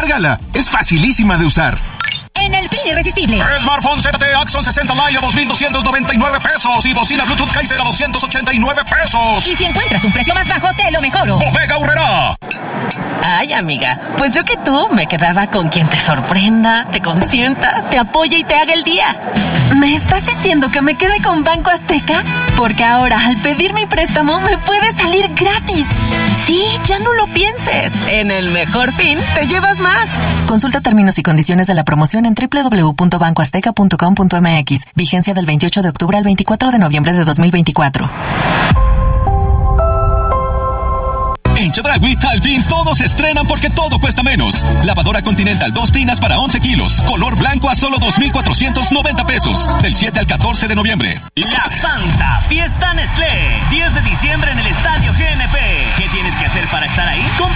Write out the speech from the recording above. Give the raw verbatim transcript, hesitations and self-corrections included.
Descárgala, es facilísima de usar. En el fin irresistible. Smartphone Z T Axon sesenta Lite a dos mil doscientos noventa y nueve pesos y bocina Bluetooth Kaiser a doscientos ochenta y nueve pesos. Y si encuentras un precio más bajo, te lo mejoro. Bodega Aurrerá. Ay, amiga, pues yo que tú me quedaba con quien te sorprenda, te consienta, te apoye y te haga el día. ¿Me estás diciendo que me quede con Banco Azteca? Porque ahora, al pedir mi préstamo, me puede salir gratis. Sí, ya no lo pienses. En el mejor fin, te llevas más. Consulta términos y condiciones de la promoción en doble u doble u doble u punto banco azteca punto com punto m x. Vigencia del veintiocho de octubre al veinticuatro de noviembre de dos mil veinticuatro. En Chedraui, al fin todos se estrenan porque todo cuesta menos. Lavadora Continental dos tinas para once kilos. Color blanco a solo dos mil cuatrocientos noventa pesos. Del siete al catorce de noviembre. La Santa Fiesta Nestlé. diez de diciembre en el Estadio G N P. ¿Qué tienes que hacer para estar ahí? Compra